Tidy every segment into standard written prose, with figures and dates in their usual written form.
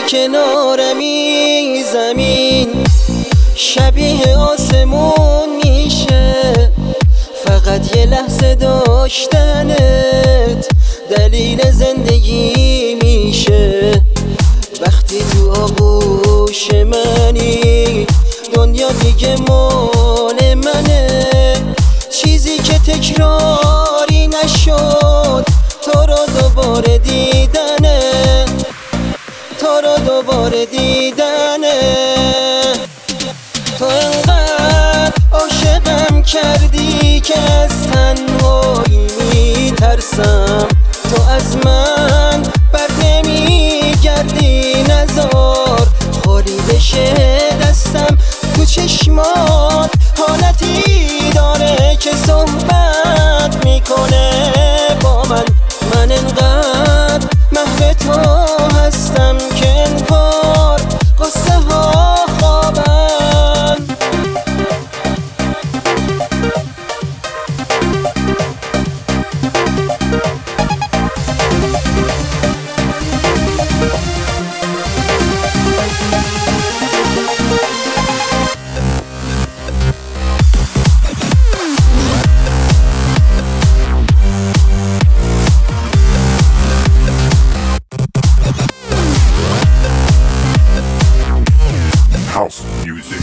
کنارمی زمین شبیه آسمون میشه، فقط یه لحظه داشتنت دلیل زندگی میشه. وقتی تو آغوش منی دنیا دیگه مال منه، چیزی که تکراری نشد تو رو دوباره دیدنه، تو رو دوباره دیدنه. تو انقدر عاشقم کردی که از تنهایی میترسم، تو از من بر نمیگردی، نذار خالی بشه دستم. تو چشمات حالتی داره که صحبت میکنه با من انقدر محو تو هستم که انگار قصه ها خوابن. House music.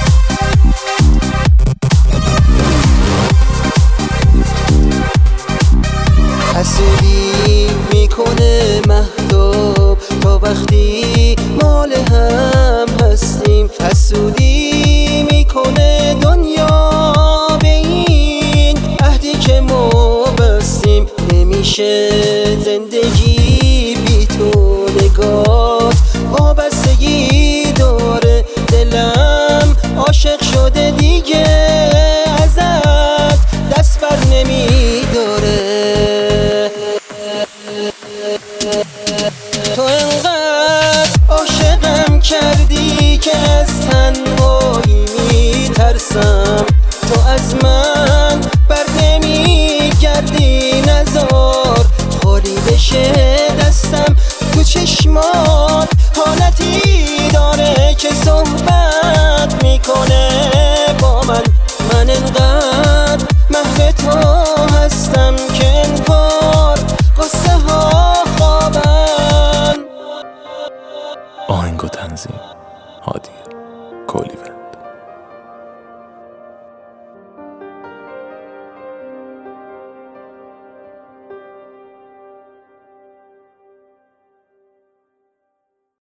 حسودی میکنه مهتاب تا وقتی مال هم هستیم، حسودی میکنه دنیا به این عهدی که ما بستیم. نمیشه زندگی بی تو، نگات وابستگی داره، دلم عاشق شده دیگه ازت دست بر نمیداره. تو انقدر عاشقم کردی که از تنهایی میترسم، تو از من بر نمیگردی، نذار خالی بشه دستم. تو چشمات حالتی داره که صحبت میکنه با من انقدر محو تو هستم که انگار قصه ها خوابن. آهنگ و تنظیم هادیه.